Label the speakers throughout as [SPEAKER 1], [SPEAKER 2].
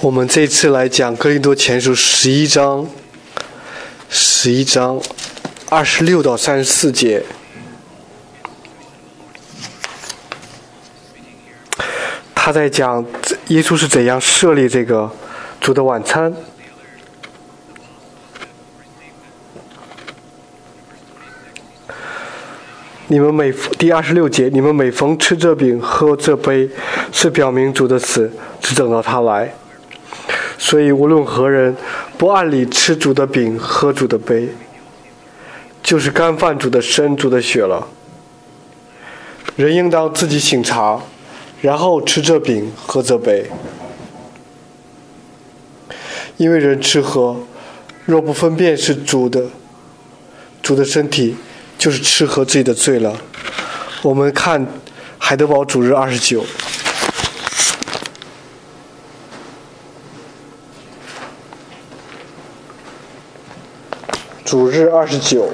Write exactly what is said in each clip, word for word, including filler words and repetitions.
[SPEAKER 1] 我们这次来讲哥林多前书十一章，十一章二十六到三十四节。他在讲耶稣是怎样设立这个主的晚餐。你们每第二十六节，你们每逢吃这饼喝这杯，是表明主的死，只等到他来。所以无论何人不按理吃主的饼喝主的杯，就是干犯主的身主的血了。人应当自己省察，然后吃这饼喝这杯。因为人吃喝，若不分辨是主的主的身体，就是吃喝自己的罪了。我们看海德堡主日二十九。主日二十九，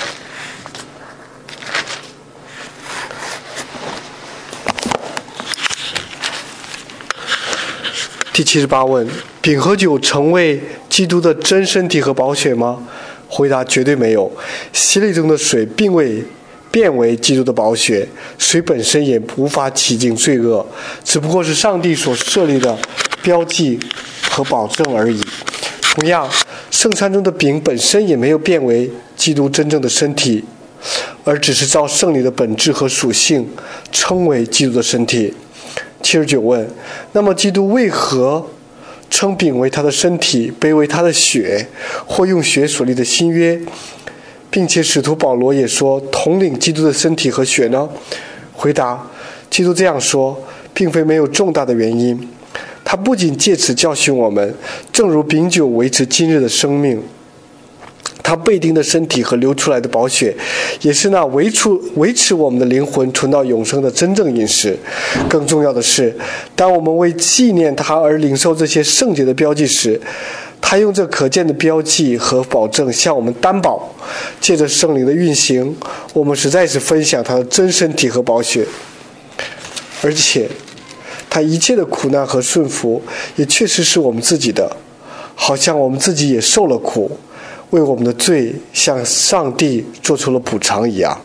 [SPEAKER 1] 第七十八问：饼和酒成为基督的真身体和宝血吗？回答：绝对没有。洗礼中的水并未变为基督的宝血，水本身也无法洗净罪恶，只不过是上帝所设立的标记和保证而已。同样，圣餐中的饼本身也没有变为基督真正的身体，而只是照圣礼的本质和属性称为基督的身体。七十九问：那么基督为何称饼为他的身体，杯为他的血，或用血所立的新约，并且使徒保罗也说统领基督的身体和血呢？回答：基督这样说并非没有重大的原因，他不仅借此教训我们，正如饼酒维持今日的生命，他被钉的身体和流出来的宝血也是那维持维持我们的灵魂存到永生的真正饮食。更重要的是，当我们为纪念他而领受这些圣洁的标记时，他用这可见的标记和保证向我们担保，借着圣灵的运行，我们实在是分享他的真身体和宝血。而且他一切的苦难和顺服也确实是我们自己的，好像我们自己也受了苦，为我们的罪向上帝做出了补偿一样。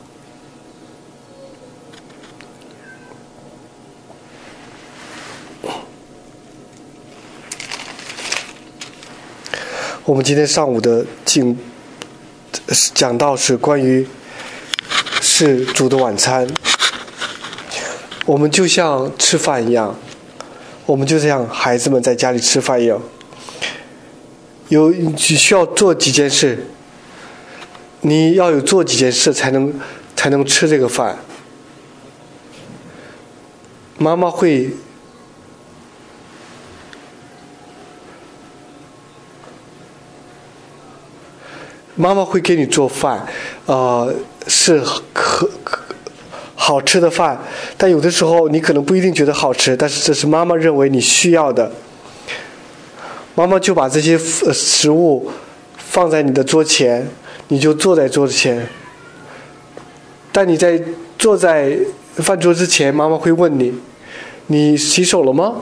[SPEAKER 1] 我们今天上午的经讲到是关于是主的晚餐，我们就像吃饭一样，我们就像孩子们在家里吃饭一样，有只需要做几件事，你要有做几件事才能才能吃这个饭。妈妈会妈妈会给你做饭，呃，是可可好吃的饭，但有的时候你可能不一定觉得好吃，但是这是妈妈认为你需要的。妈妈就把这些食物放在你的桌前，你就坐在桌子前。但你在坐在饭桌之前，妈妈会问你：你洗手了吗？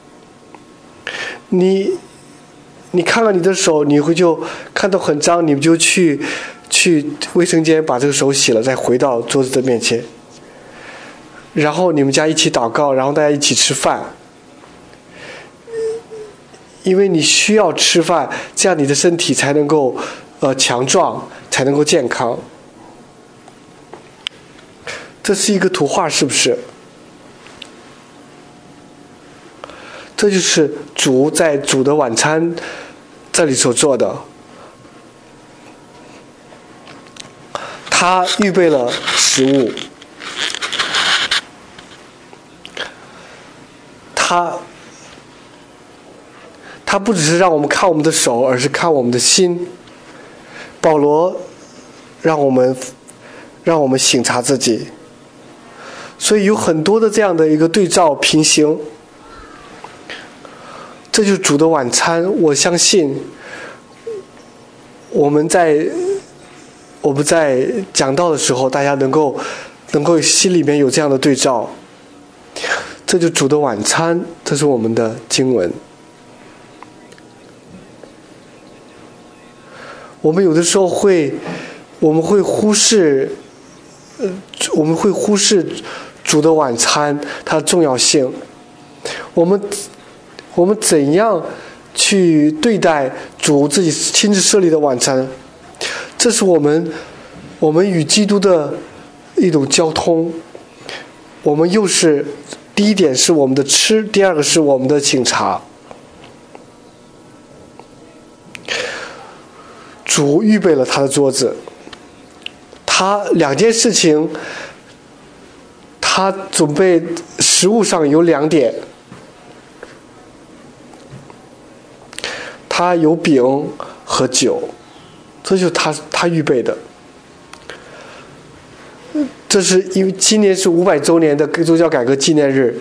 [SPEAKER 1] 你你看看你的手，你会就看到很脏，你就去去卫生间把这个手洗了，再回到桌子的面前。然后你们家一起祷告，然后大家一起吃饭。因为你需要吃饭，这样你的身体才能够呃强壮，才能够健康。这是一个图画，是不是？这就是主在主的晚餐这里所做的。他预备了食物，他他不只是让我们看我们的手，而是看我们的心。保罗让我们让我们省察自己，所以有很多的这样的一个对照平行。这就是主的晚餐。我相信我们在我们在讲道的时候，大家能够能够心里面有这样的对照。这就主的晚餐，这是我们的经文。 我们有的时候会，我们会忽视，呃，我们会忽视主的晚餐它的重要性。我们，我们怎样去对待主自己亲自设立的晚餐？这是我们，我们与基督的一种交通。我们又是第一点是我们的吃，第二个是我们的请茶。主预备了他的桌子，他两件事情，他准备食物上有两点，他有饼和酒，这就是他他预备的。这是因为今年是五百周年的宗教改革纪念日，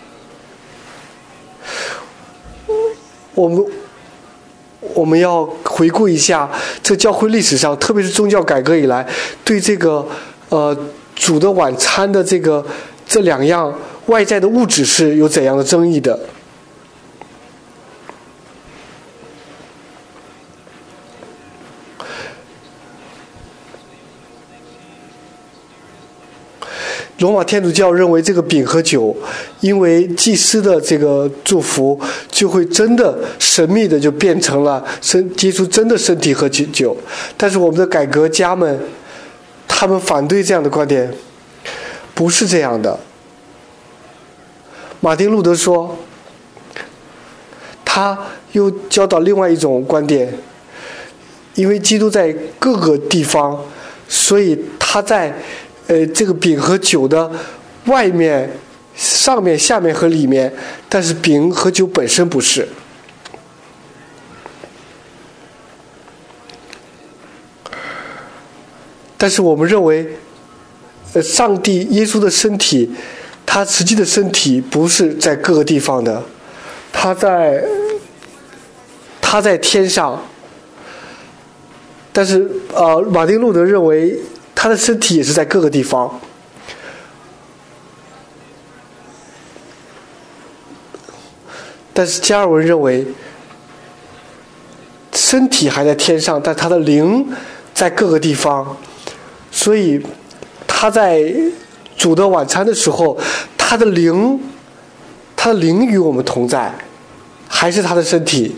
[SPEAKER 1] 我们。我们要回顾一下这教会历史上，特别是宗教改革以来，对这个呃主的晚餐的这个这两样外在的物质是有怎样的争议的。罗马天主教认为这个饼和酒，因为祭司的这个祝福，就会真的神秘的就变成了身接触真的身体和酒。但是我们的改革家们，他们反对这样的观点，不是这样的。马丁路德说，他又教导另外一种观点，因为基督在各个地方，所以他在呃，这个饼和酒的外面、上面、下面和里面，但是饼和酒本身不是。但是我们认为，呃，上帝耶稣的身体，他实际的身体不是在各个地方的，他在他在天上。但是呃，马丁路德认为，他的身体也是在各个地方。但是加尔文认为，身体还在天上，但他的灵在各个地方。所以他在主的晚餐的时候，他的灵，他的灵与我们同在，还是他的身体。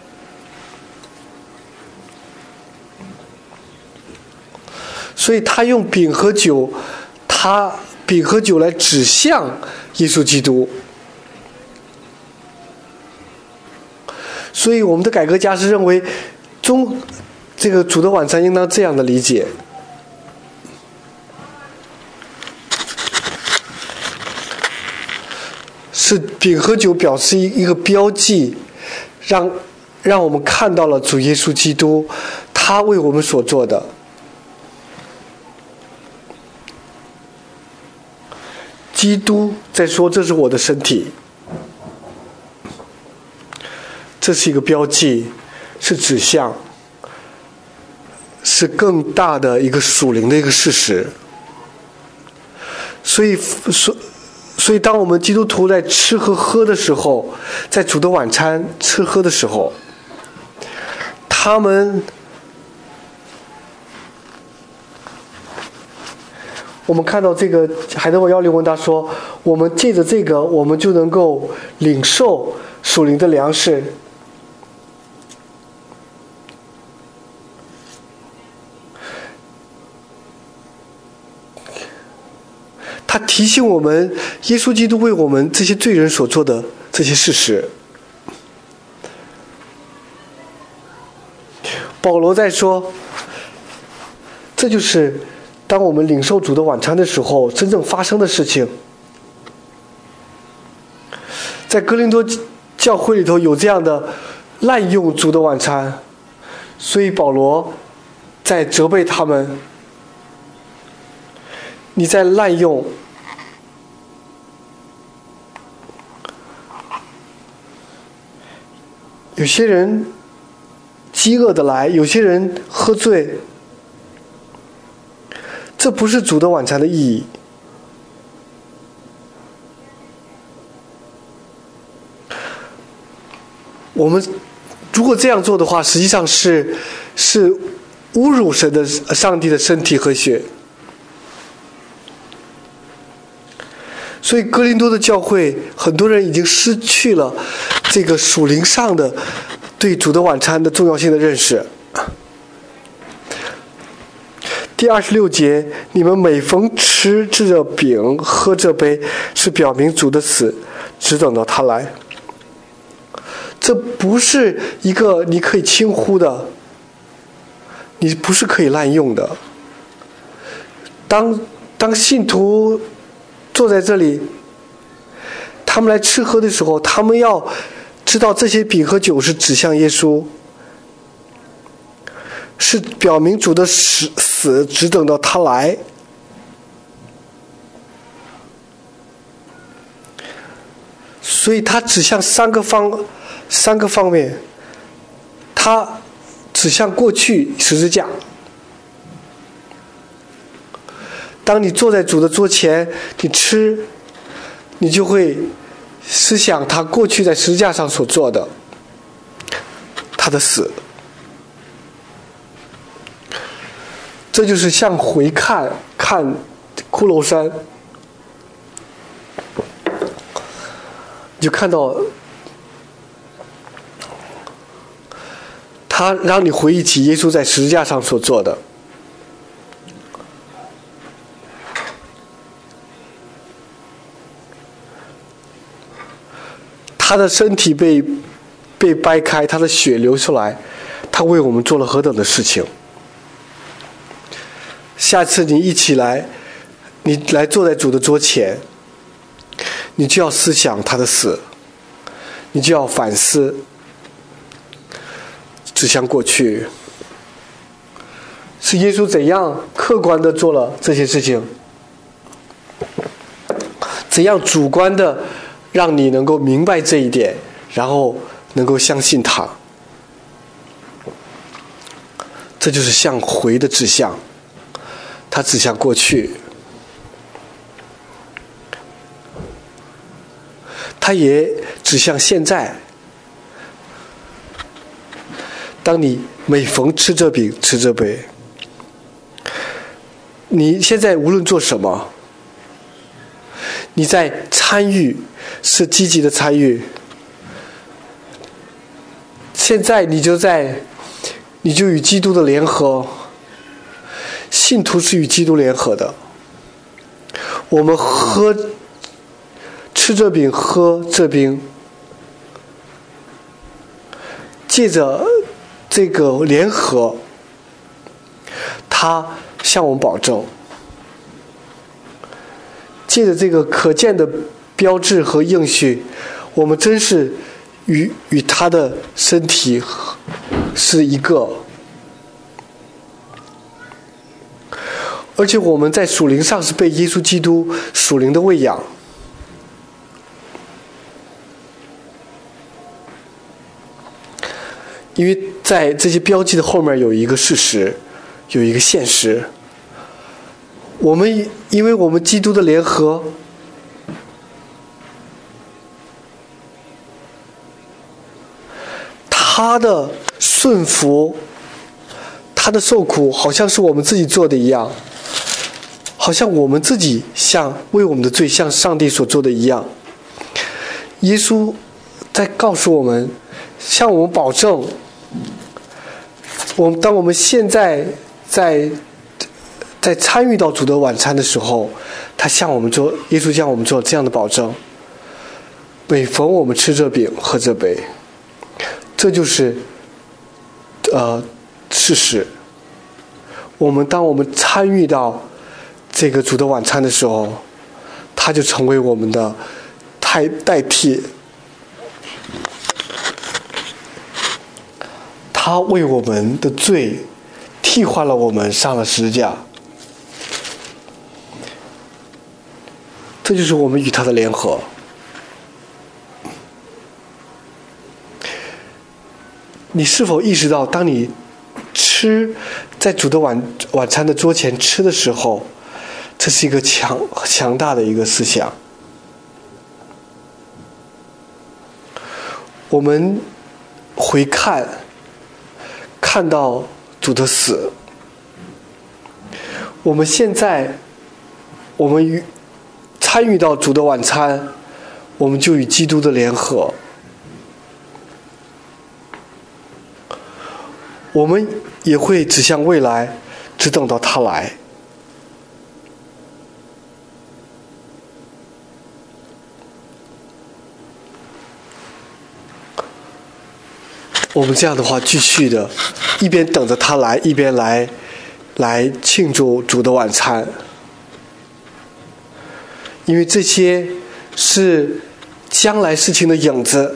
[SPEAKER 1] 所以他用饼和酒，他饼和酒来指向耶稣基督。所以我们的改革家是认为，中这个主的晚餐应当这样的理解：是饼和酒表示一个标记，让让我们看到了主耶稣基督他为我们所做的。基督在说：“这是我的身体。”这是一个标记，是指向，是更大的一个属灵的一个事实。所以，所所以，当我们基督徒在吃和喝的时候，在主的晚餐吃喝的时候，他们。我们看到这个海德堡幺零问答说，我们借着这个，我们就能够领受属灵的粮食。他提醒我们，耶稣基督为我们这些罪人所做的这些事实。保罗在说，这就是当我们领受主的晚餐的时候，真正发生的事情。在哥林多教会里头有这样的滥用主的晚餐，所以保罗在责备他们：你在滥用。有些人饥饿的来，有些人喝醉。这不是主的晚餐的意义。我们如果这样做的话，实际上是是侮辱神的上帝的身体和血。所以哥林多的教会很多人已经失去了这个属灵上的对主的晚餐的重要性的认识。第二十六节，你们每逢吃这饼喝这杯，是表明主的死，只等到他来。这不是一个你可以轻忽的，你不是可以滥用的。当当信徒坐在这里，他们来吃喝的时候，他们要知道这些饼和酒是指向耶稣，是表明主的死死只等到他来。所以它指向三个方三个方面，它指向过去十字架。当你坐在主的桌前，你吃，你就会思想他过去在十字架上所做的，他的死。这就是向回看看骷髅山，你就看到他让你回忆起耶稣在十字架上所做的。他的身体被被掰开，他的血流出来，他为我们做了何等的事情。下次你一起来，你来坐在主的桌前，你就要思想他的死，你就要反思，指向过去，是耶稣怎样客观的做了这些事情，怎样主观的让你能够明白这一点，然后能够相信他。这就是向回的指向，它指向过去，它也指向现在。当你每逢吃这饼吃这杯，你现在无论做什么，你在参与，是积极的参与。现在你就在，你就与基督的联合。信徒是与基督联合的。我们喝，吃这饼喝这饼，借着这个联合，他向我们保证，借着这个可见的标志和应许，我们真是与与他的身体是一个，而且我们在属灵上是被耶稣基督属灵的喂养。因为在这些标记的后面有一个事实，有一个现实。我们因为我们基督的联合，他的顺服，他的受苦，好像是我们自己做的一样，好像我们自己像为我们的罪像上帝所做的一样。耶稣在告诉我们，向我们保证，我们当我们现在在在参与到主的晚餐的时候，他向我们做，耶稣向我们做这样的保证：每逢我们吃这饼喝这杯，这就是呃事实。我们当我们参与到这个主的晚餐的时候，他就成为我们的代代替。他为我们的罪替换了我们，上了十字架。这就是我们与他的联合。你是否意识到，当你吃在主的晚晚餐的桌前吃的时候，这是一个强强大的一个思想。我们回看，看到主的死， 我们现在，我们与参与到主的晚餐，我们就与基督的联合。我们也会指向未来，只等到他来。我们这样的话，继续的，一边等着他来，一边来，来庆祝主的晚餐。因为这些是将来事情的影子。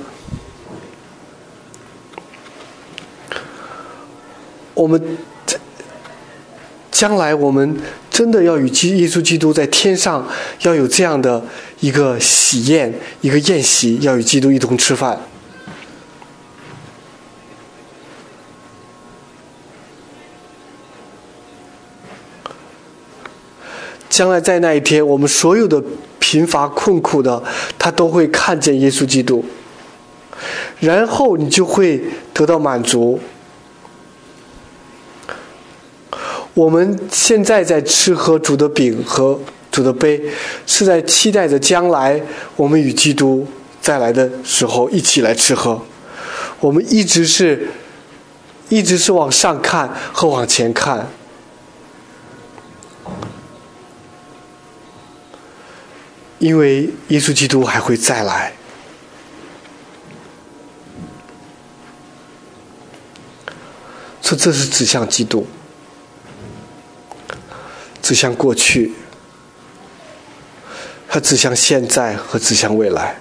[SPEAKER 1] 我们将来我们真的要与耶稣基督在天上，要有这样的一个喜宴，一个宴席，要与基督一同吃饭。将来在那一天，我们所有的贫乏困苦的，他都会看见耶稣基督，然后你就会得到满足。我们现在在吃喝主的饼和主的杯，是在期待着将来我们与基督再来的时候一起来吃喝。我们一直是一直是往上看和往前看。因为耶稣基督还会再来。所以这是指向基督，指向过去，它指向现在和指向未来。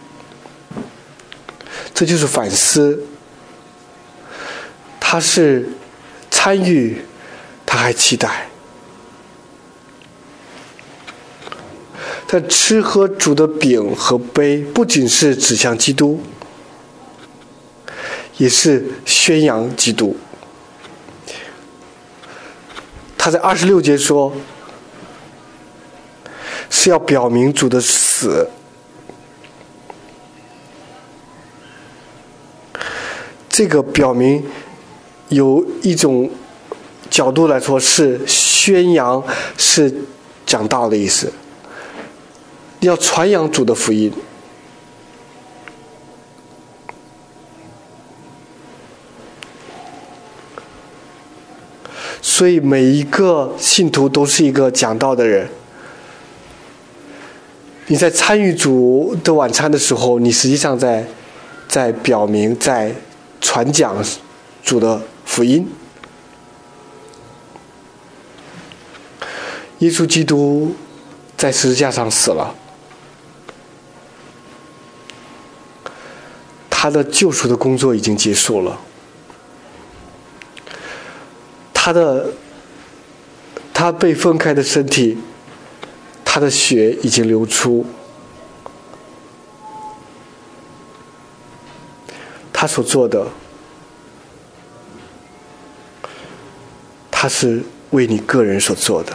[SPEAKER 1] 这就是反思，它是参与，它还期待。但吃喝主的饼和杯，不仅是指向基督，也是宣扬基督。他在二十六节说，是要表明主的死。这个表明有一种角度来说是宣扬，是讲道的意思。要传扬主的福音，所以每一个信徒都是一个讲道的人。你在参与主的晚餐的时候，你实际上在在表明，在传讲主的福音。耶稣基督在十字架上死了，他的救赎的工作已经结束了，他的他被分开的身体，他的血已经流出，他所做的，他是为你个人所做的。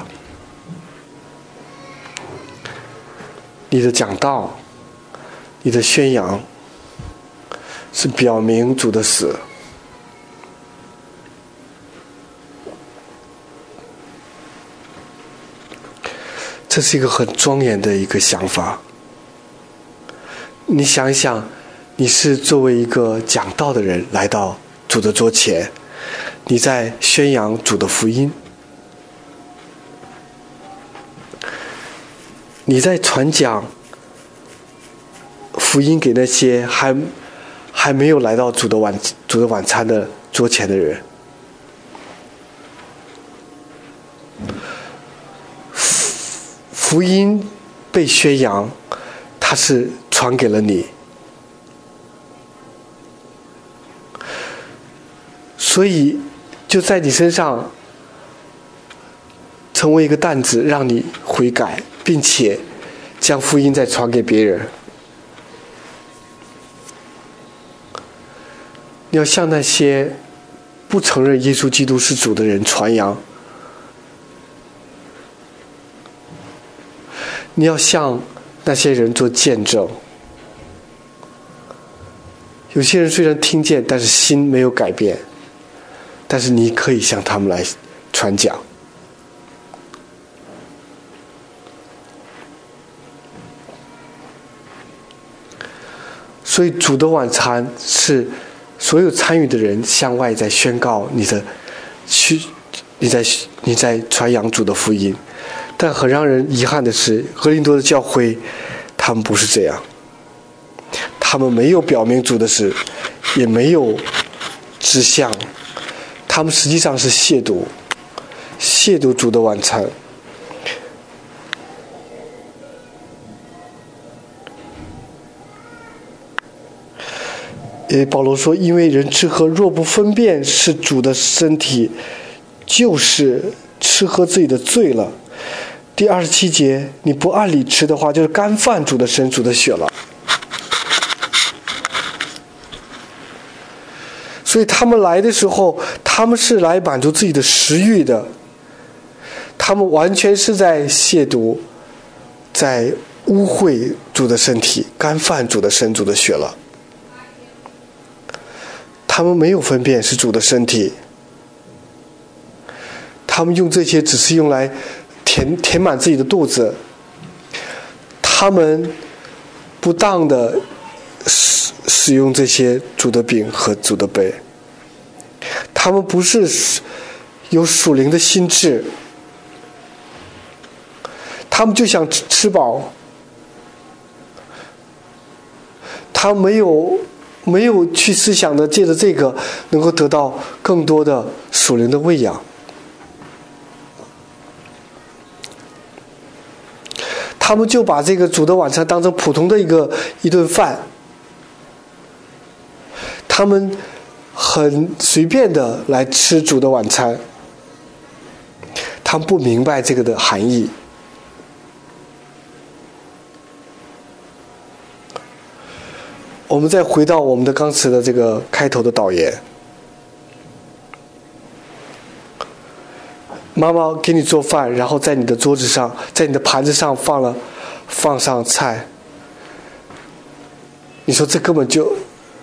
[SPEAKER 1] 你的讲道，你的宣扬，是表明主的死。这是一个很庄严的一个想法。你想一想，你是作为一个讲道的人来到主的桌前，你在宣扬主的福音，你在传讲福音给那些还还没有来到主的晚主的晚餐的桌前的人。福音被宣扬，它是传给了你，所以就在你身上成为一个担子，让你悔改，并且将福音再传给别人。你要向那些不承认耶稣基督是主的人传扬，你要向那些人做见证。有些人虽然听见，但是心没有改变，但是你可以向他们来传讲。 所以主的晚餐是所有参与的人向外在宣告你的去你在你在传扬主的福音。但很让人遗憾的是，哥林多的教会他们不是这样，他们没有表明主的事，也没有指向，他们实际上是亵渎亵渎主的晚餐。呃，保罗说，因为人吃喝若不分辨是主的身体，就是吃喝自己的罪了。第二十七节，你不按理吃的话，就是干犯主的身主的血了。所以他们来的时候，他们是来满足自己的食欲的，他们完全是在亵渎，在污秽主的身体，干犯主的身主的血了。他们没有分辨是主的身体，他们用这些只是用来填填满自己的肚子，他们不当的使使用这些主的饼和主的杯，他们不是有属灵的心智，他们就想吃吃饱，他没有没有去思想的借着这个能够得到更多的属灵的喂养。他们就把这个主的晚餐当成普通的一个一顿饭，他们很随便的来吃主的晚餐，他们不明白这个的含义。我们再回到我们的刚才的这个开头的导言，妈妈给你做饭，然后在你的桌子上，在你的盘子上放了放上菜，你说这根本就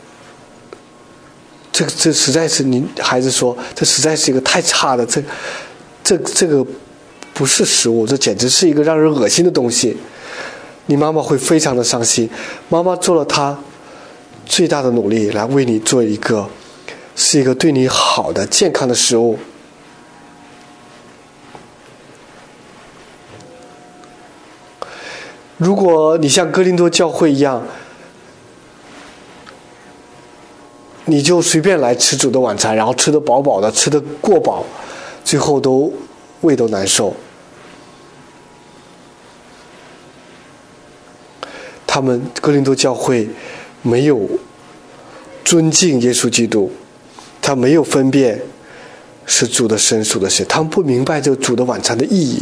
[SPEAKER 1] 这这实在是，你孩子说这实在是一个太差的，这这这个不是食物，这简直是一个让人恶心的东西。你妈妈会非常的伤心。妈妈做了她最大的努力来为你做一个是一个对你好的健康的食物。如果你像哥林多教会一样，你就随便来吃主的晚餐，然后吃得饱饱的，吃得过饱，最后都胃都难受。他们哥林多教会没有尊敬耶稣基督，他没有分辨是主的身属的血，他们不明白这个主的晚餐的意义。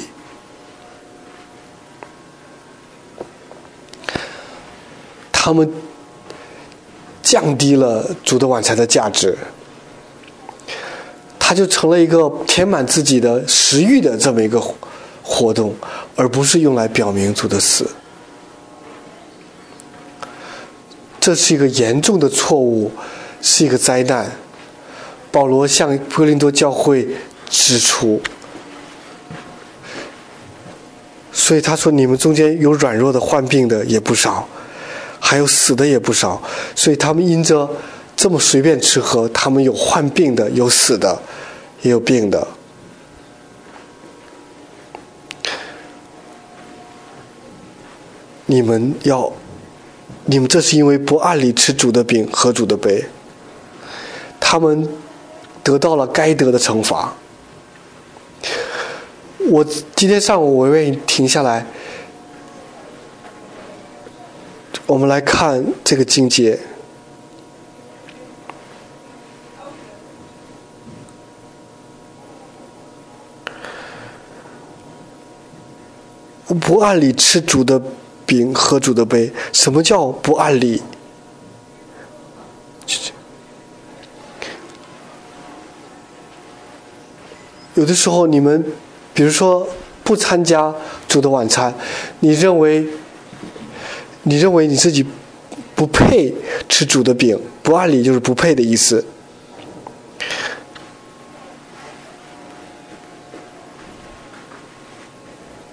[SPEAKER 1] 他们降低了主的晚餐的价值，它就成了一个填满自己的食欲的这么一个活动，而不是用来表明主的死。这是一个严重的错误，是一个灾难。保罗向哥林多教会指出，所以他说，你们中间有软弱的、患病的也不少，还有死的也不少。所以他们因着这么随便吃喝，他们有患病的，有死的，也有病的。你们要你们这是因为不按理吃主的饼喝主的杯，他们得到了该得的惩罚。我今天上午我愿意停下来，我们来看这个经节。不按理吃主的饼喝主的杯，什么叫不按理？有的时候你们比如说不参加主的晚餐，你认为你认为你自己不配吃主的饼，不按理就是不配的意思。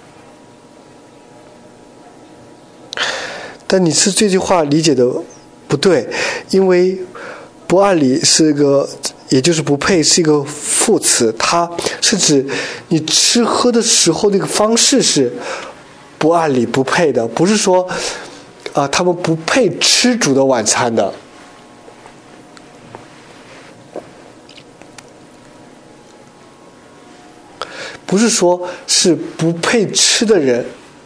[SPEAKER 1] 但你是这句话理解的不对，因为不按理是个，也就是不配是一个副词，它是指你吃喝的时候那个方式是不按理不配的，不是说啊、呃、他们不配吃主的晚餐的。不是说是不配吃的人，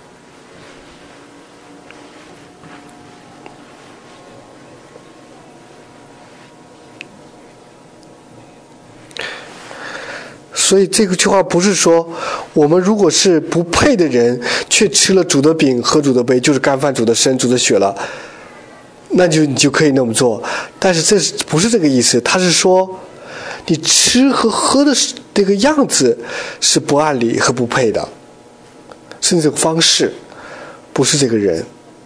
[SPEAKER 1] 所以这个句话不是说我们如果是不配的人却吃了主的饼喝主的杯，就是干饭主的身主的血了，那就你就可以那么做。但是这不是这个意思，他是说你吃和喝的这个样子是不按理和不配的，甚至这个方式不是这个人。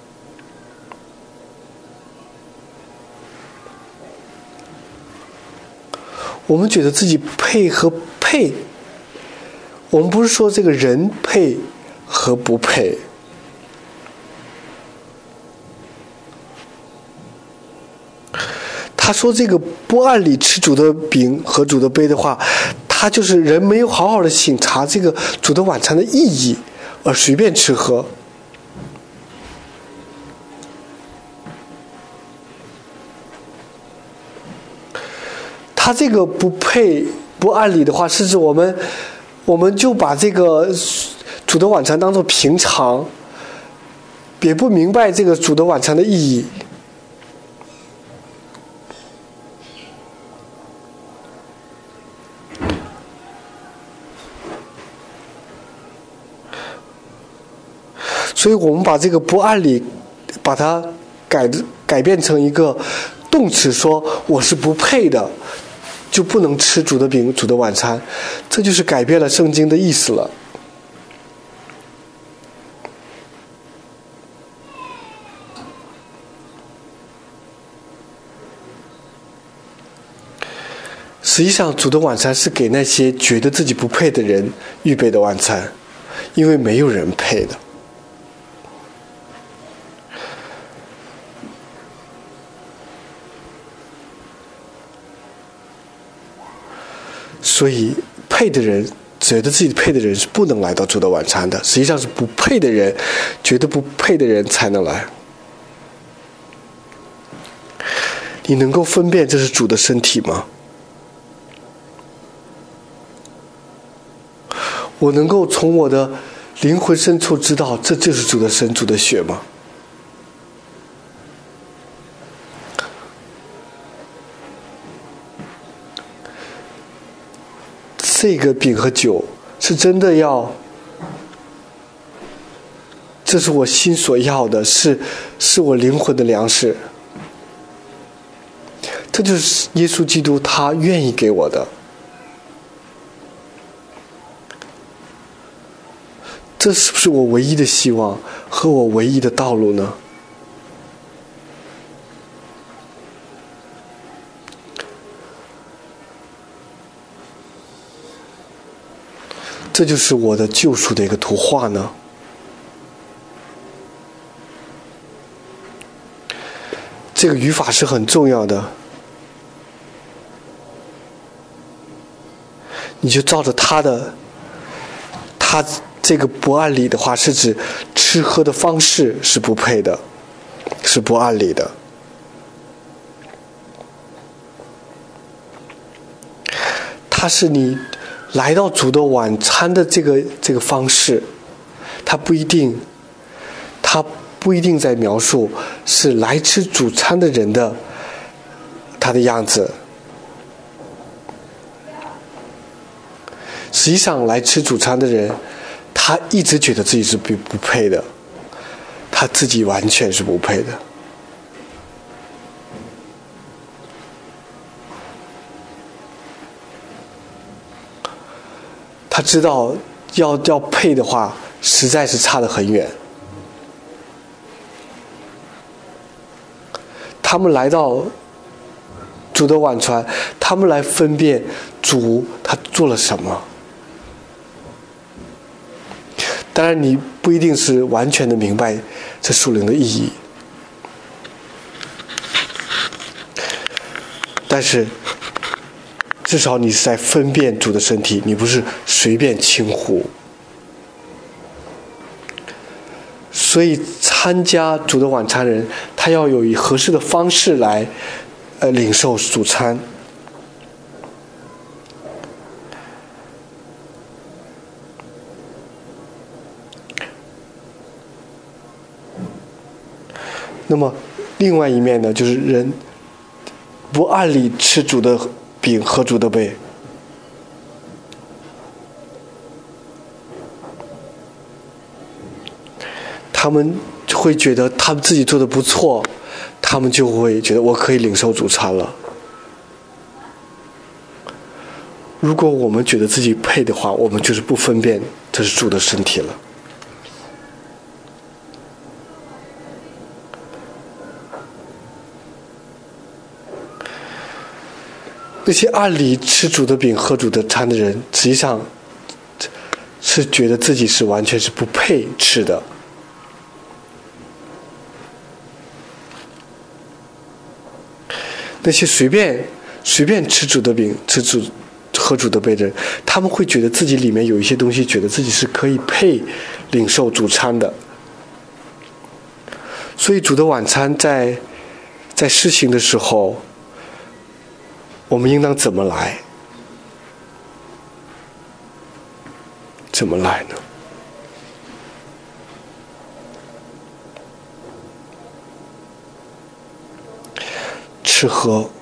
[SPEAKER 1] 我们觉得自己配和配，我们不是说这个人配和不配。他说这个不按理吃主的饼和主的杯的话，他就是人没有好好的省察这个主的晚餐的意义，而随便吃喝。他这个不配不按理的话，是指我们我们就把这个主的晚餐当作平常，也不明白这个主的晚餐的意义。所以我们把这个不按理把它改改变成一个动词，说我是不配的，就不能吃主的饼主的晚餐，这就是改变了圣经的意思了。实际上主的晚餐是给那些觉得自己不配的人预备的晚餐，因为没有人配的。所以配的人觉得自己配的人是不能来到主的晚餐的，实际上是不配的人觉得不配的人才能来。你能够分辨这是主的身体吗？我能够从我的灵魂深处知道这就是主的身主的血吗？这个饼和酒是真的要，这是我心所要的，是是我灵魂的粮食。这就是耶稣基督他愿意给我的。这是不是我唯一的希望和我唯一的道路呢？这就是我的救赎的一个图画呢。这个语法是很重要的，你就照着他的，他这个不按理的话，是指吃喝的方式是不配的，是不按理的。它是你来到主的晚餐的这个这个方式，它不一定，它不一定在描述是来吃主餐的人的他的样子。实际上，来吃主餐的人，他一直觉得自己是不不配的，他自己完全是不配的。他知道要要配的话，实在是差得很远。他们来到主的晚餐，他们来分辨主他做了什么。当然，你不一定是完全的明白这属灵的意义。 但是至少你是在分辨主的身体，你不是随便轻忽。所以参加主的晚餐人，他要有以合适的方式来呃领受主餐。那么另外一面呢，就是人不按理吃主的饼喝主的杯，他们会觉得他们自己做的不错，他们就会觉得我可以领受主餐了。如果我们觉得自己配的话，我们就是不分辨这是主的身体了。那些按理吃主的饼喝主的餐的人，实际上是觉得自己是完全是不配吃的。那些随便随便吃主的饼吃主喝主的杯的人，他们会觉得自己里面有一些东西，觉得自己是可以配领受主餐的。所以主的晚餐在在施行的时候，我们应当怎么来？怎么来呢？吃喝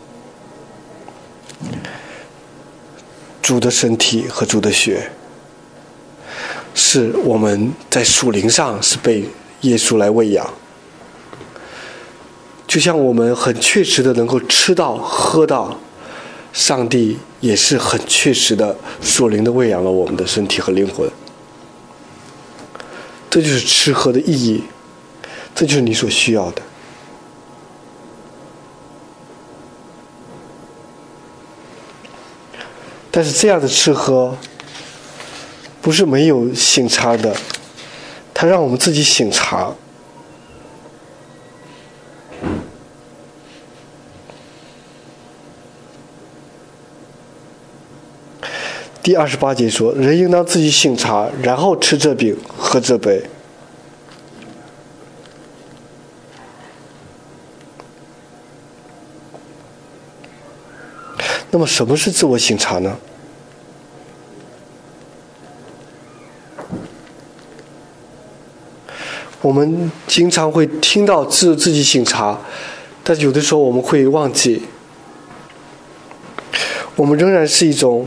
[SPEAKER 1] 主的身体和主的血，是我们在属灵上是被耶稣来喂养。就像我们很确实的能够吃到喝到，上帝也是很确实的属灵的喂养了我们的身体和灵魂。这就是吃喝的意义，这就是你所需要的。但是这样的吃喝不是没有醒察的，它让我们自己醒察。第二十八节说，人应当自己醒察，然后吃这饼喝这杯。那么什么是自我醒察呢？我们经常会听到自自己醒察，但有的时候我们会忘记，我们仍然是一种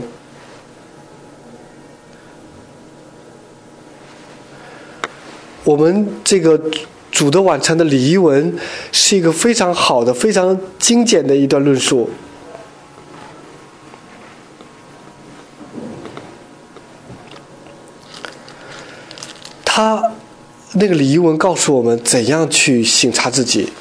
[SPEAKER 1] 我们这个主的晚餐的礼仪文是一个非常好的、非常精简的一段论述。他那个礼仪文告诉我们怎样去省察自己。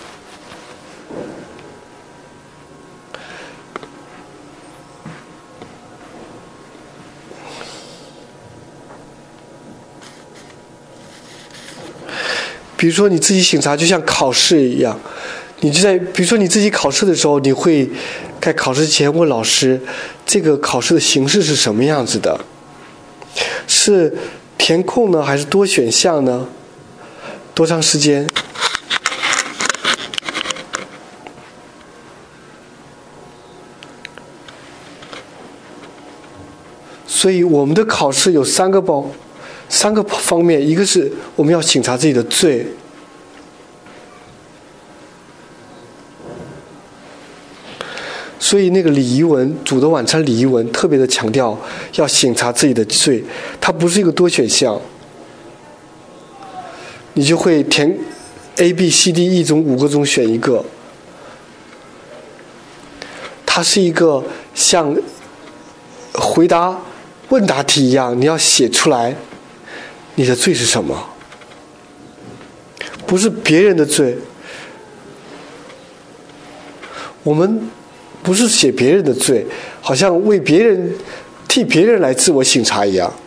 [SPEAKER 1] 比如说你自己省察，就像考试一样，你就在比如说你自己考试的时候，你会在考试前问老师，这个考试的形式是什么样子的？是填空呢，还是多选项呢？多长时间？所以我们的考试有三个包。三个方面，一个是我们要省察自己的罪，所以那个礼仪文，主的晚餐礼仪文特别的强调要省察自己的罪，它不是一个多选项，你就会填 A B C D E 中五个中选一个，它是一个像回答问答题一样，你要写出来你的罪是什么？不是别人的罪，我们不是写别人的罪，好像为别人替别人来自我省察一样。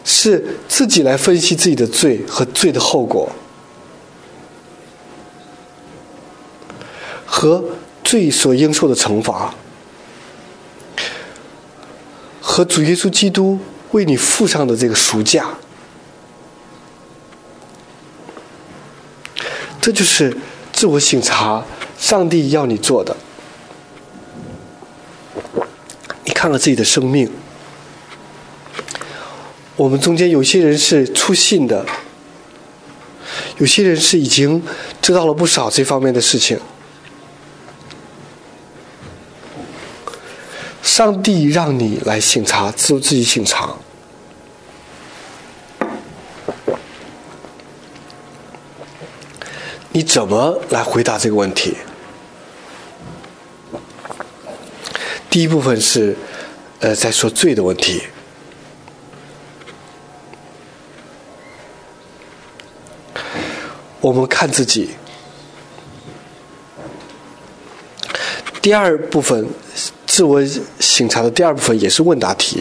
[SPEAKER 1] 是自己来分析自己的罪和罪的后果，和罪所应受的惩罚，和主耶稣基督为你付上的这个赎价。这就是自我省察，上帝要你做的。你看看自己的生命，我们中间有些人是初信的，有些人是已经知道了不少这方面的事情。上帝让你来省察，自自己省察。你怎么来回答这个问题？第一部分是，呃，在说罪的问题。我们看自己。第二部分，自我省察的第二部分也是问答题。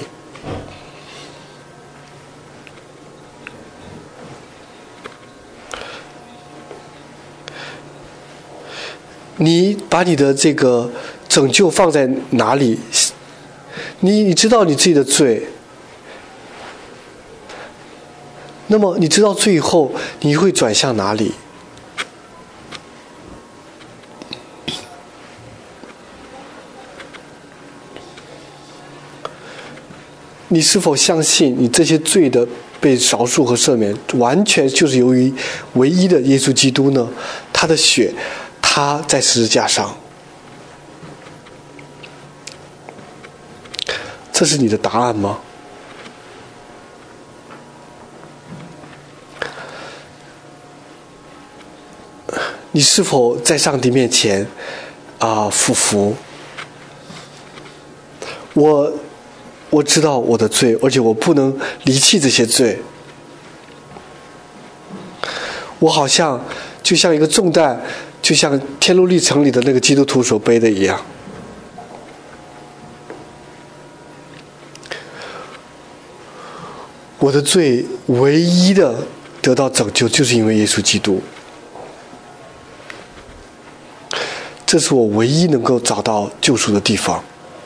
[SPEAKER 1] 你把你的这个拯救放在哪里？你你知道你自己的罪，那么你知道最后你会转向哪里？你是否相信你这些罪的被饶恕和赦免，完全就是由于唯一的耶稣基督呢？他的血，他在十字架上。这是你的答案吗？你是否在上帝面前啊俯伏？我我知道我的罪，而且我不能离弃这些罪。我好像就像一个重担，就像天路历程里的那个基督徒所背的一样。我的罪唯一的得到拯救，就是因为耶稣基督。这是我唯一能够找到救赎的地方。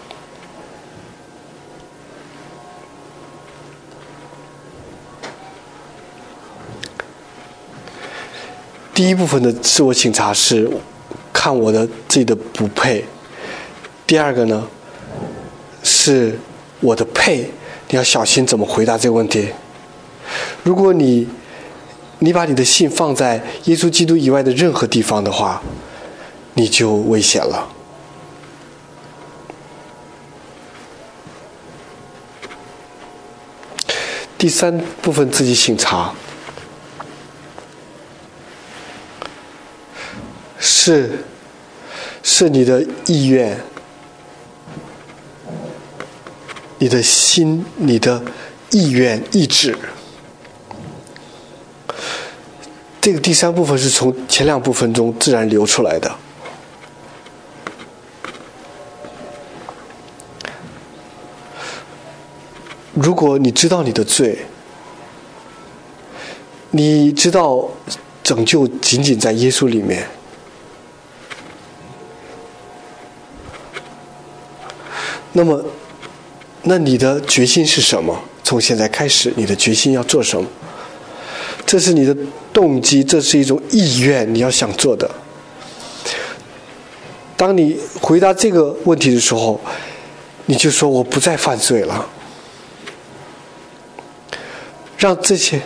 [SPEAKER 1] 第一部分的自我省察是看我的自己的不配。第二个呢，是我的配。你要小心怎么回答这个问题。如果你你把你的信放在耶稣基督以外的任何地方的话，你就危险了。第三部分自己省察，是是你的意愿，你的心，你的意愿、意志。这个第三部分是从前两部分中自然流出来的。如果你知道你的罪，你知道拯救仅仅在耶稣里面，那么那你的决心是什么？从现在开始，你的决心要做什么？这是你的动机，这是一种意愿，你要想做的。当你回答这个问题的时候，你就说我不再犯罪了。让这些，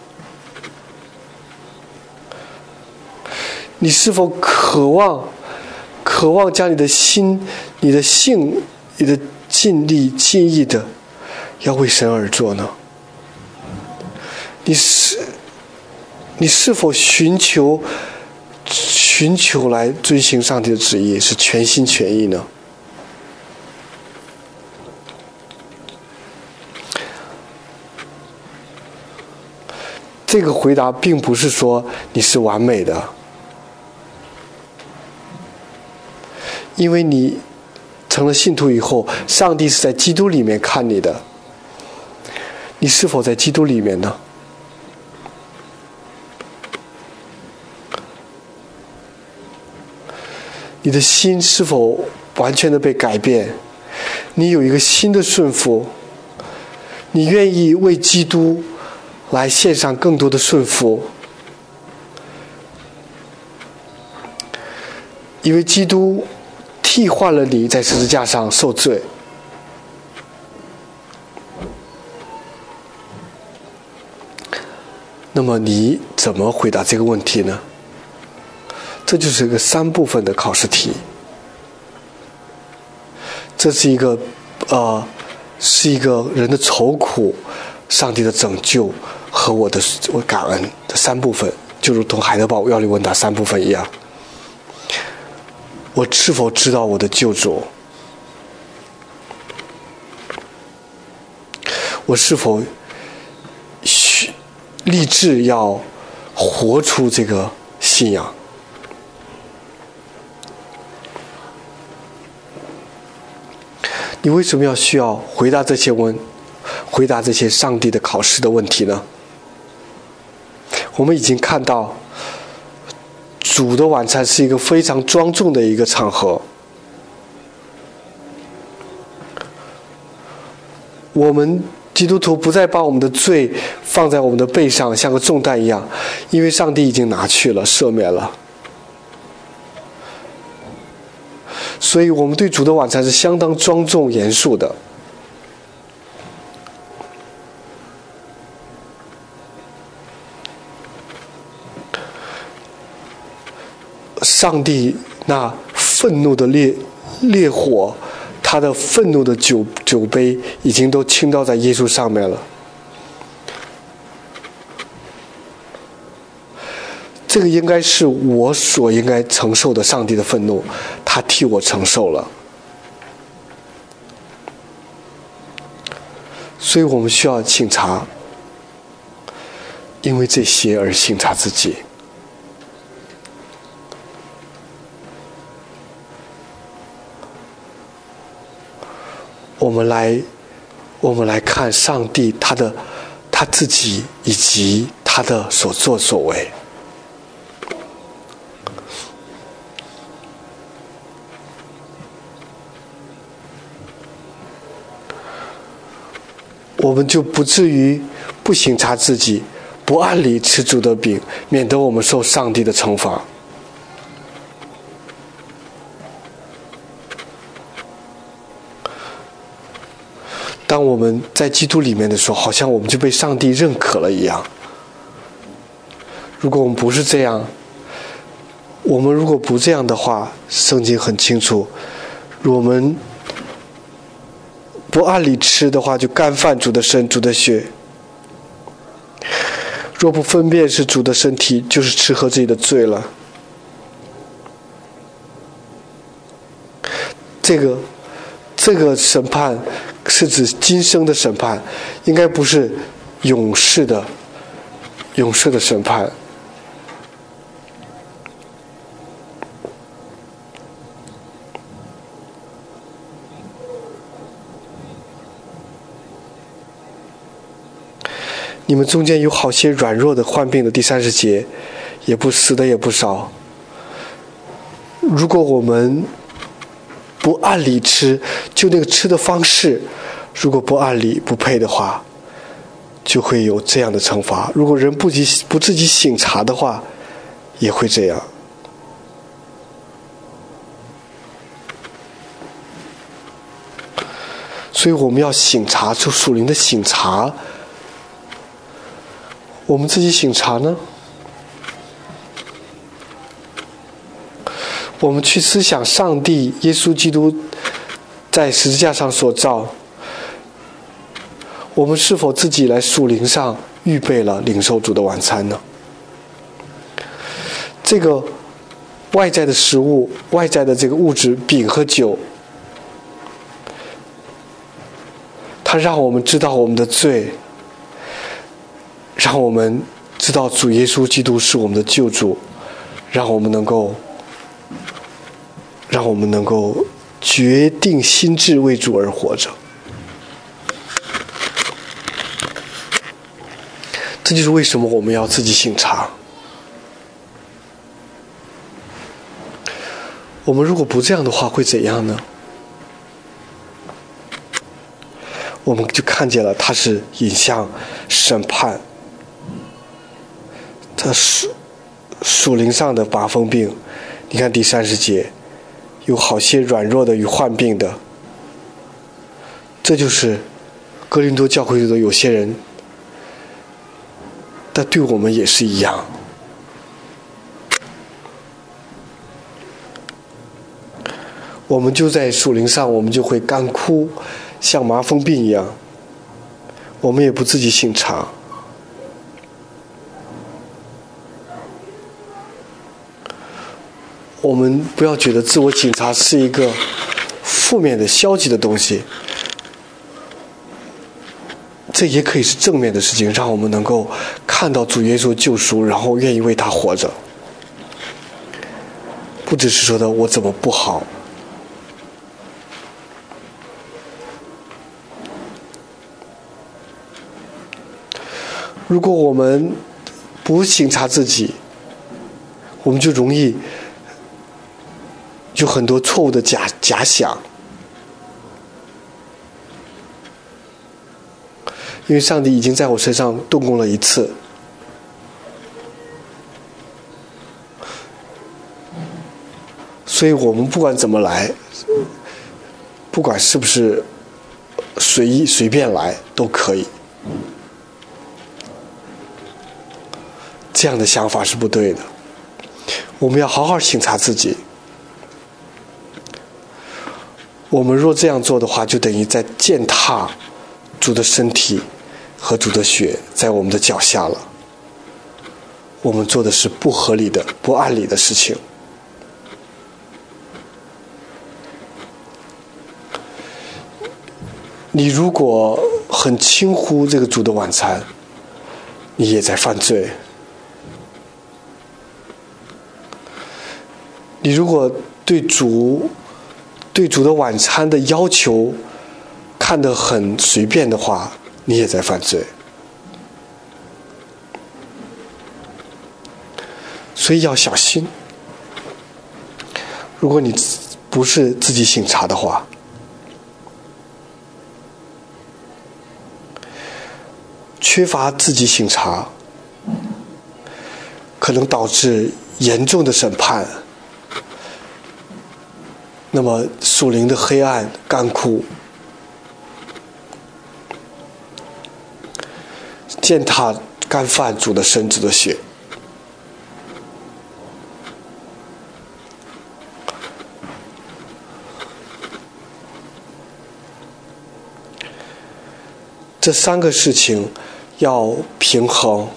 [SPEAKER 1] 你是否渴望渴望将你的心、你的性、你的尽力尽意的要为神而做呢？你是你是否寻求寻求来遵行上帝的旨意，是全心全意呢？这个回答并不是说你是完美的，因为你成了信徒以后，上帝是在基督里面看你的。 你是否在基督里面呢？你的心是否完全的被改变？你有一个新的顺服，你愿意为基督来献上更多的顺服，因为基督替换了你在十字架上受罪。那么你怎么回答这个问题呢？这就是一个三部分的考试题。这是一个呃，是一个人的愁苦、上帝的拯救和我的我感恩的三部分，就如同海德堡要理问答三部分一样。我是否知道我的救主？我是否立志要活出这个信仰？你为什么要需要回答这些问，回答这些上帝的考试的问题呢？我们已经看到，主的晚餐是一个非常庄重的一个场合。我们基督徒不再把我们的罪放在我们的背上，像个重担一样，因为上帝已经拿去了，赦免了。所以我们对主的晚餐是相当庄重严肃的。上帝那愤怒的烈烈火，他的愤怒的酒酒杯已经都倾倒在耶稣上面了。这个应该是我所应该承受的上帝的愤怒，他替我承受了。所以我们需要省察，因为这些而省察自己。我们来，我们来看上帝他的他自己以及他的所作所为。我们就不至于不省察自己，不按理吃主的饼，免得我们受上帝的惩罚。当我们在基督里面的时候，好像我们就被上帝认可了一样。如果我们不是这样，我们如果不这样的话，圣经很清楚，我们不按理吃的话，就干犯主的身、主的血。若不分辨是主的身体，就是吃喝自己的罪了。这个这个审判是指今生的审判，应该不是永世的永世的审判。你们中间有好些软弱的患病的，第三十节，也不死的也不少。如果我们不按理吃，就那个吃的方式，如果不按理不配的话，就会有这样的惩罚。如果人不自不自己省察的话，也会这样。所以我们要省察出属灵的省察。我们自己省察呢？我们去思想上帝耶稣基督在十字架上所造，我们是否自己来属灵上预备了领受主的晚餐呢？这个外在的食物，外在的这个物质饼和酒，它让我们知道我们的罪，让我们知道主耶稣基督是我们的救主，让我们能够让我们能够决定心志为主而活着。 这就是为什么我们要自己省察。我们如果不这样的话，会怎样呢？我们就看见了，它是引向审判。它属属灵上的麻风病，你看第三十节，有好些软弱的与患病的，这就是哥林多教会里的有些人，但对我们也是一样。我们就在属灵上，我们就会干枯，像麻风病一样，我们也不自己省察。我们不要觉得自我省察是一个负面的消极的东西，这也可以是正面的事情，让我们能够看到主耶稣救赎，然后愿意为他活着，不只是说的我怎么不好。如果我们不省察自己，我们就容易有很多错误的假假想，因为上帝已经在我身上动工了一次，所以我们不管怎么来，不管是不是随意随便来都可以。这样的想法是不对的，我们要好好省察自己。我们若这样做的话，就等于在践踏主的身体和主的血在我们的脚下了。我们做的是不合理的、不按理的事情。你如果很轻忽这个主的晚餐，你也在犯罪。你如果对主对主的晚餐的要求看得很随便的话，你也在犯罪。所以要小心，如果你不是自己省察的话，缺乏自己省察，可能导致严重的审判。那么属灵的黑暗干枯，践踏干犯主的身子的血。这三个事情要平衡，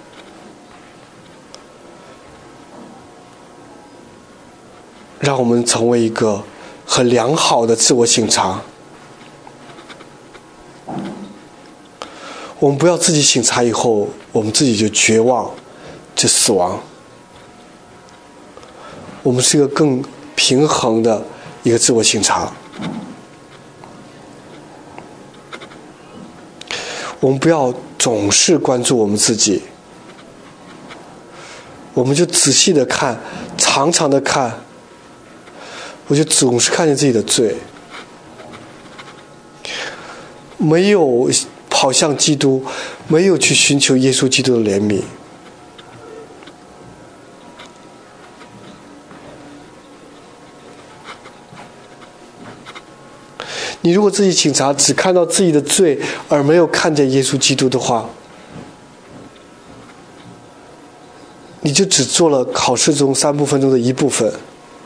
[SPEAKER 1] 让我们成为一个很良好的自我省察。我们不要自己省察以后，我们自己就绝望，就死亡。我们是一个更平衡的一个自我省察。我们不要总是关注我们自己，我们就仔细的看，常常的看，我就总是看见自己的罪，没有跑向基督，没有去寻求耶稣基督的怜悯。你如果自己省察，只看到自己的罪，而没有看见耶稣基督的话，你就只做了考试中三部分中的一部分。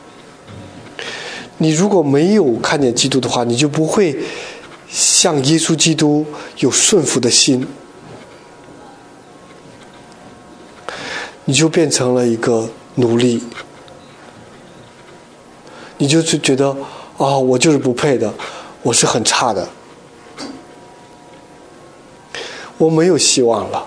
[SPEAKER 1] 你如果没有看见基督的话，你就不会向耶稣基督有顺服的心，你就变成了一个奴隶，你就觉得哦，我就是不配的，我是很差的，我没有希望了。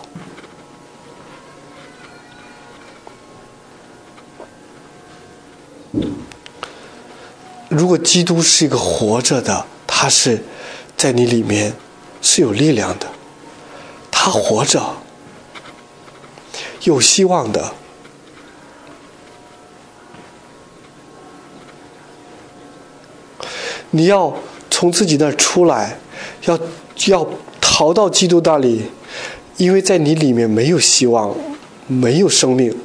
[SPEAKER 1] 如果基督是一个活着的，他是在你里面是有力量的，他活着， 有希望的。你要从自己那儿出来，要要逃到基督那里，因为在你里面没有希望，没有生命，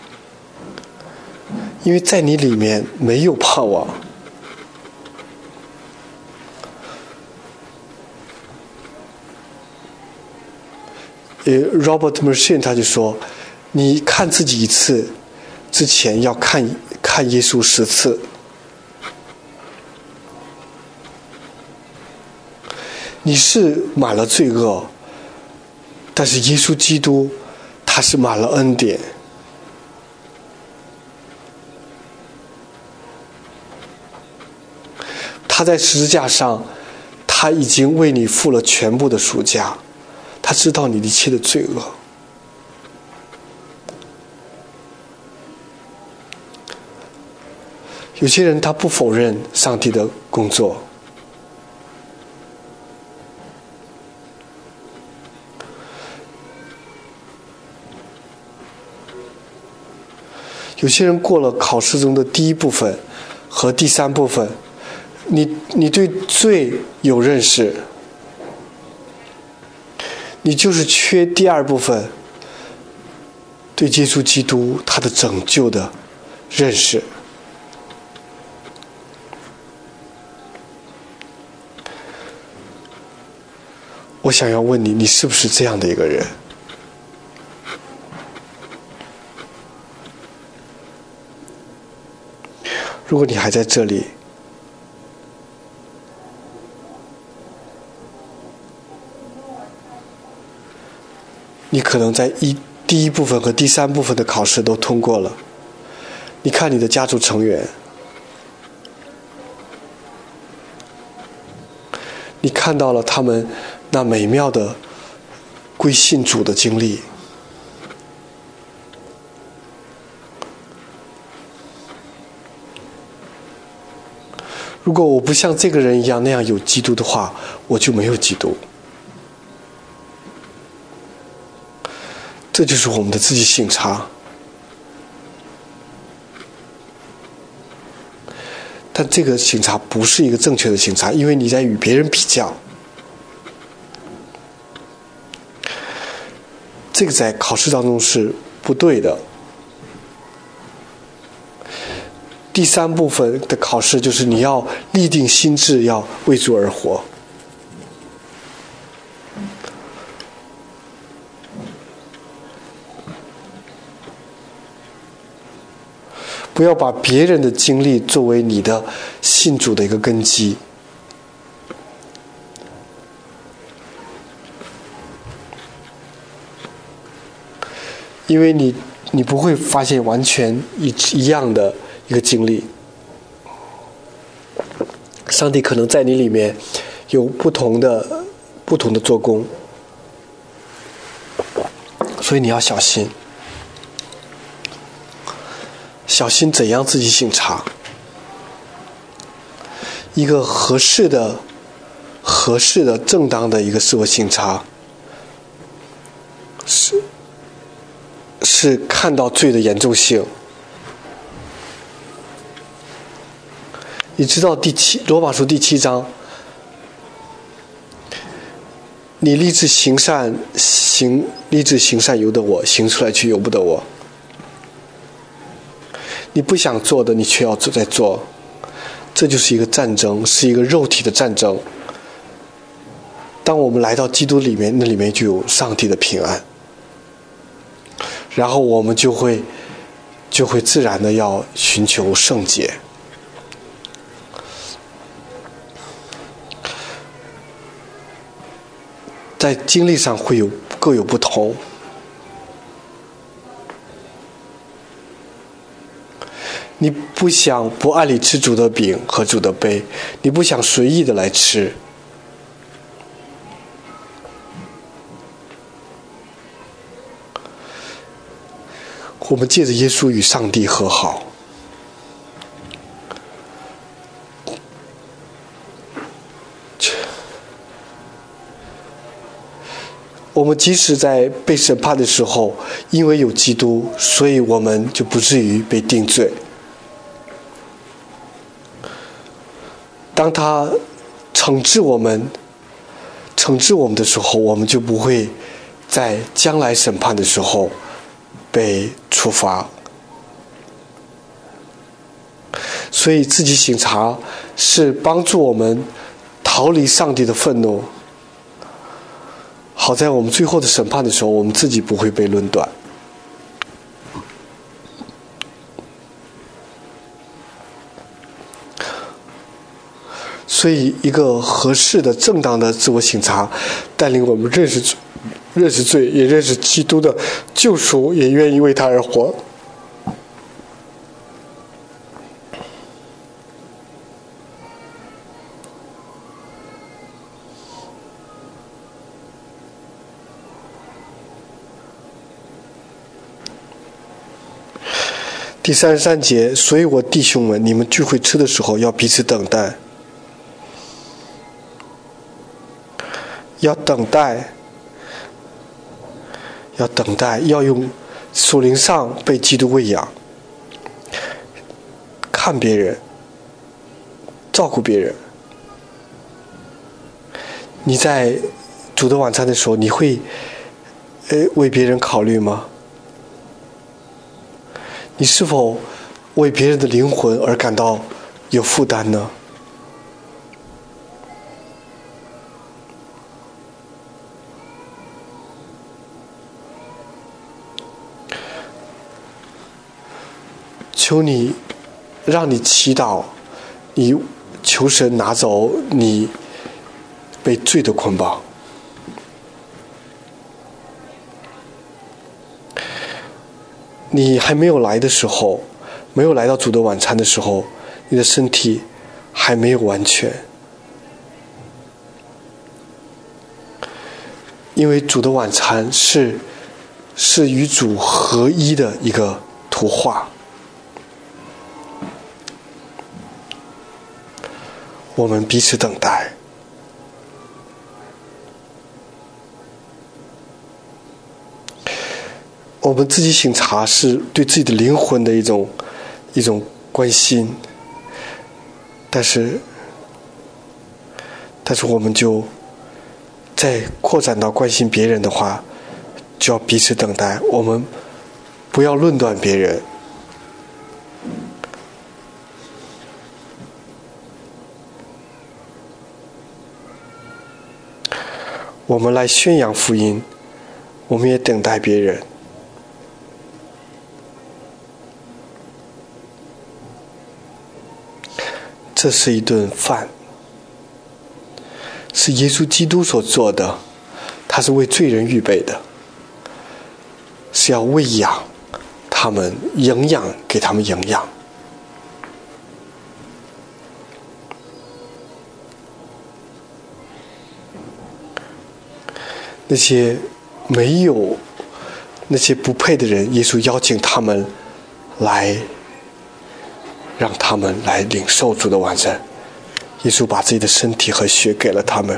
[SPEAKER 1] 因为在你里面没有盼望。呃 ，Robert Mershon 他就说，你看自己一次之前，要看看耶稣十次。你是满了罪恶，但是耶稣基督他是满了恩典。他在十字架上，他已经为你付了全部的赎价，他知道你一切的罪恶。有些人他不否认上帝的工作，有些人过了考试中的第一部分和第三部分，你你对罪有认识，你就是缺第二部分，对耶稣基督他的拯救的认识。我想要问你，你是不是这样的一个人？如果你还在这里，你可能在一第一部分和第三部分的考试都通过了。你看你的家族成员，你看到了他们那美妙的归信主的经历。如果我不像这个人一样那样有基督的话，我就没有基督。这就是我们的自己省察。但这个省察不是一个正确的省察，因为你在与别人比较。这个在考试当中是不对的。第三部分的考试就是你要立定心志，要为主而活。不要把别人的经历作为你的信主的一个根基。因为你你不会发现完全一一样的一个经历，上帝可能在你里面有不同的不同的做工，所以你要小心，小心怎样自己省察。一个合适的、合适的、正当的一个自我省察，是是看到罪的严重性。你知道第七罗马书第七章，你立志行善，行立志行善由得我，行出来却由不得我。你不想做的，你却要在做，这就是一个战争，是一个肉体的战争。当我们来到基督里面，那里面就有上帝的平安，然后我们就会就会自然的要寻求圣洁。在经历上会有各有不同。你不想不按理吃主的饼和主的杯，你不想随意的来吃。我们借着耶稣与上帝和好。 我们即使在被审判的时候，因为有基督，所以我们就不至于被定罪。当他惩治我们惩治我们的时候，我们就不会在将来审判的时候被处罚。所以自己省察是帮助我们逃离上帝的愤怒，好在我们最后的审判的时候，我们自己不会被论断。所以一个合适的正当的自我省察，带领我们认识认识罪，也认识基督的救赎，也愿意为他而活。第三十三节，所以我弟兄们，你们聚会吃的时候，要彼此等待，要等待，要等待，要用属灵上被基督喂养，看别人，照顾别人。你在主的晚餐的时候，你会呃为别人考虑吗？你是否为别人的灵魂而感到有负担呢？求你，让你祈祷，你求神拿走你被罪的捆绑。你还没有来的时候，没有来到主的晚餐的时候，你的身体还没有完全。因为主的晚餐是是与主合一的一个图画。我们彼此等待。我们自己省察是对自己的灵魂的一种一种关心，但是但是我们就再扩展到关心别人的话，就要彼此等待。我们不要论断别人，我们来宣扬福音，我们也等待别人。这是一顿饭，是耶稣基督所做的，他是为罪人预备的，是要喂养他们，营养给他们营养。那些没有那些不配的人，耶稣邀请他们来，让他们来领受主的晚餐。耶稣把自己的身体和血给了他们。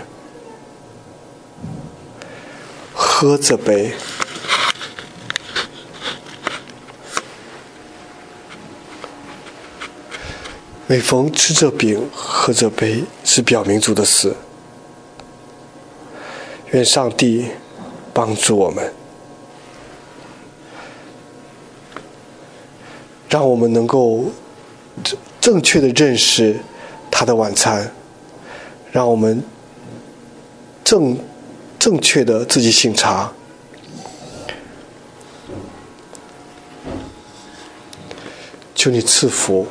[SPEAKER 1] 喝这杯，每逢吃这饼喝这杯，是表明主的死。愿上帝帮助我们，让我们能够正确的认识他的晚餐，让我们正正确的自己省察。求你赐福，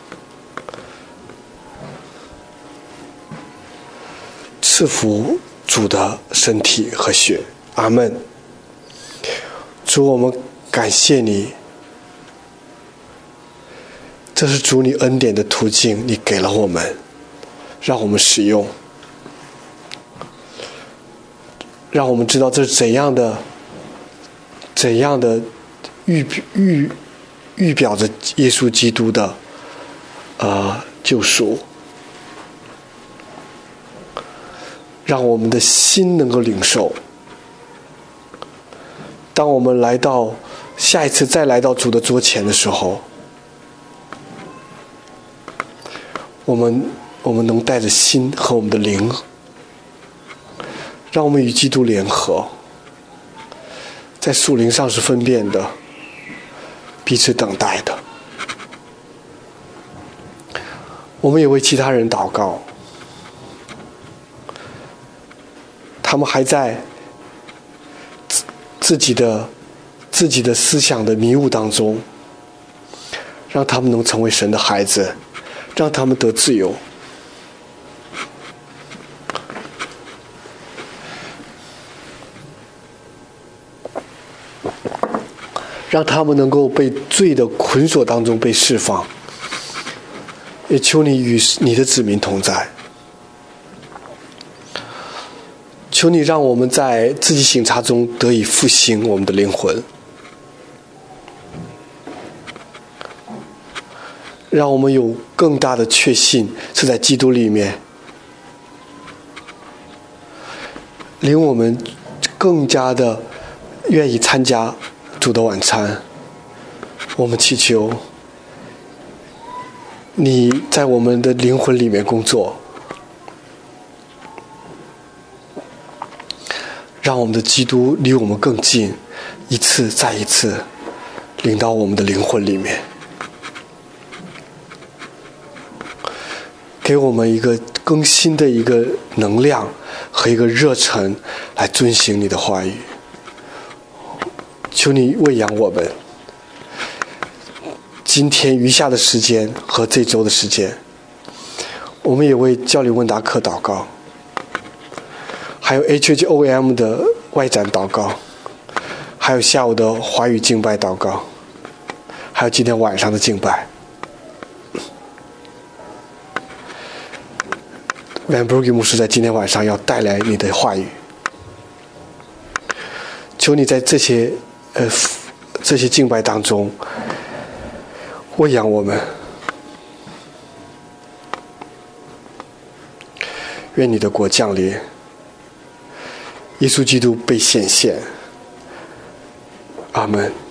[SPEAKER 1] 赐福主的身体和血。阿们。主，我们感谢你，这是主你恩典的途径，你给了我们，让我们使用，让我们知道这是怎样的怎样的预预预表着耶稣基督的呃救赎，让我们的心能够领受， 当我们来到下一次再来到主的桌前的时候，我们我们能带着心和我们的灵，让我们与基督联合，在属灵上是分辨的，彼此等待的。我们也为其他人祷告，他们还在自己的自己的思想的迷雾当中，让他们能成为神的孩子，让他们得自由。让他们能够被罪的捆锁当中被释放。也求你与你的子民同在，求你让我们在自己省察中得以复兴我们的灵魂，让我们有更大的确信是在基督里面，令我们更加的愿意参加主的晚餐。我们祈求你在我们的灵魂里面工作，让我们的基督离我们更近，一次再一次领到我们的灵魂里面，给我们一个更新的一个能量和一个热忱来遵行你的话语。求你喂养我们今天余下的时间和这周的时间。我们也为教理问答课祷告，还有 H H O M 的外展祷告，还有下午的华语敬拜祷告，还有今天晚上的敬拜。Van Bergen 牧师在今天晚上要带来你的话语，求你在这些呃这些敬拜当中喂养我们，愿你的国降临，耶稣基督被显现。阿们。